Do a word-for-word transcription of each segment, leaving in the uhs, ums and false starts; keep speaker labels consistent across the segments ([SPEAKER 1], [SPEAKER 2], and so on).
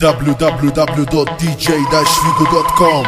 [SPEAKER 1] دبليو دبليو دبليو دوت دي جي داش فيجو دوت كوم.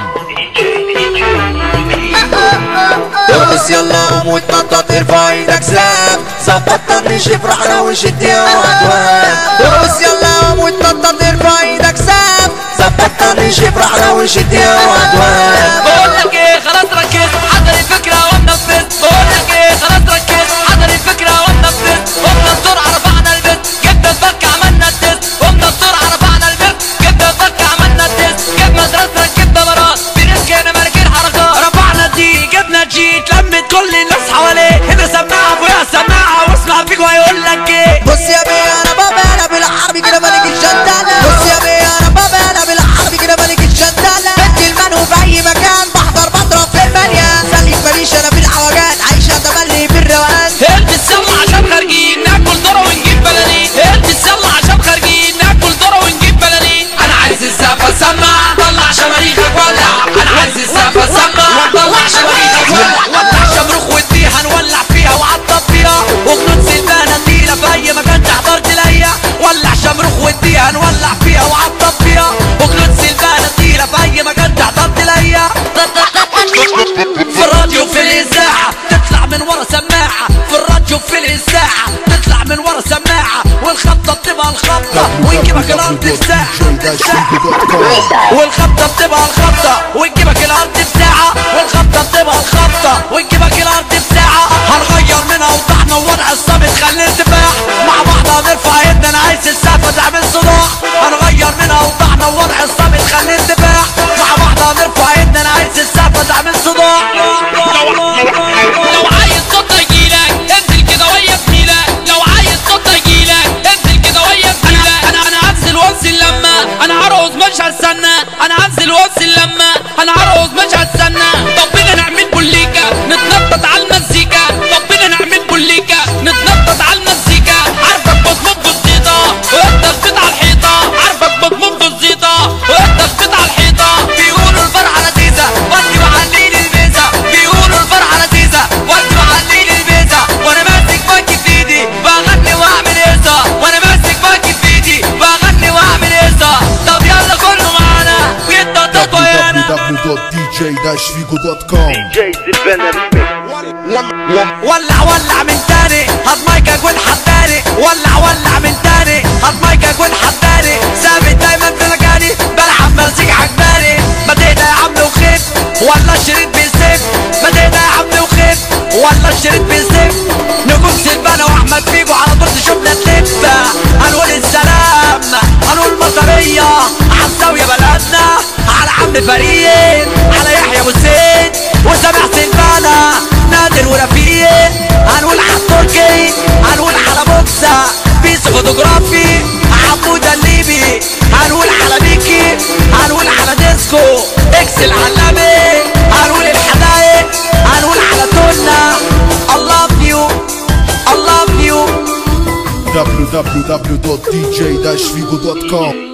[SPEAKER 2] ارقص يلا قوم واتنطط ارفع ايدك زاب ظبط طنش افرحنا وشد يا واد. ارقص يلا قوم واتنطط ارفع ايدك زاب ظبط طنش افرحنا وشد يا واد.
[SPEAKER 3] بقولك ايه خلاص ركز حضر الفكرة وننفذ. بقولك ايه خلاص ركز حضر الفكرة وننفذ. قمنا بسرعة رفعنا البيت جبنا الفك عملنا التست. قمنا بسرعة رفعنا البيت جبنا الفك عملنا التست. جبنا مدرسة ركبنا مرات بنركن مراكين حركات. رفعنا دي جبنا جي اتلمت كل الناس حواليه. هنا سماعة ابويا سماعة واسمع فيكو هيقولك ايه.
[SPEAKER 2] بص يا بيه انا بابا انا بالعربي كده ملك الشندالة. بص يا بيه انا بابا انا بالعربي كده ملك الشندالة. بنت المنو في اي مكان بحضر بضرب في المليان. سلك ماليش انا في الحواجات عايشة تملي في الروقان.
[SPEAKER 3] البس يلا عشان خارجين ناكل ذرة ونجيب بلالين. البس يلا عشان خارجين ناكل ذرة ونجيب بلالين. انا عايز السقفة سمع طلع شماريخك ولع. انا عايز السقفة سمع طلع شماريخك ولع. ولع شمروخ ودي هنولع فيها وعطب فيها. وخلود سلفانة تقيلة في اي مكان تحضرت ليا. ولع شمروخ ودي هنولع فيها وعطب فيها. وخلود سلفانة تقيلة في اي مكان تحضرت ليا. في الراديو في الاذاعة تطلع من ورا سماعة. في الراديو في الاذاعة تطلع من ورا سماعة. والخبطة بتبقى الخبطة ونجيبك الارض في ساعة. والخبطة بتبقى الخبطة ونجيبك الارض في ساعة. والخبطة بتبقى الخبطة ونجيبك الارض في ساعة. هنغير من اوضاعنا ووضع الصامت خلي ارتفاع. مع بعض هنرفع ايدنا انا عايز السقفة تعمل صداع. هنغير من اوضاعنا ووضع الصامت خلي ارتفاع. مع بعض هنرفع ايدنا انا عايز السقفة تعمل صداع. لو عايز صوت يجيلك انزل كده ويا زميلك. لو عايز صوت يجيلك انزل كده ويا زميلك. انا انا هنزل وانزل لما انا هرقص مش هستنى. انا هنزل وانزل لما انا هرقص مش هستنى. طب بينا نعمل بوليكا نتنطط على المزيكا. طب بينا نعمل بوليكا نتنطط على المزيكا. عارفك بتمط الزيطة وانت خبيط على الحيطة. عارفك بتمط الزيطة وانت خبيط على الحيطة. بيقولوا الفرحة لذيذة ودي وعليلي البيزة. بيقولوا الفرحة لذيذة ودي وعليلي البيزة. وانا ماسك باكي في ايدي بغني واعمل هيصة. وانا ماسك باكي في ايدي بغني واعمل هيصة. طب يلا كله معانا ويتنطط ويانا.
[SPEAKER 1] دبليو دبليو دبليو دوت دي جي داش فيجو دوت كوم.
[SPEAKER 3] ولع ولع من تاني هات مايكك والحداني. ولع ولع من تاني هات مايكك والحداني. ثابت دايما في مكاني بلعب مزيكا عجباني. ما تهدى يا عم وخف ولا الشريط بيسف. ما تهدى يا عم وخف ولا الشريط بيسف. نجوم سلفانة واحمد فيجو على طول تشوفنا تلف. هنقول السلام هنقول مطرية عالزاوية بلدنا. على عم فريد على يحيى ابو زيد وسامح سلفانة نادر ورفيق. هنقول على التركي هنقول على بوكسة بيس فوتوغرافي عبودة الليبي. هنقول على ميكي هنقول على ديسكو اكس العلامي. هنقول الحدايق هنقول على تونا. I love you I love you.
[SPEAKER 1] دبليو دبليو دبليو دوت دي جي داش فيجو دوت كوم.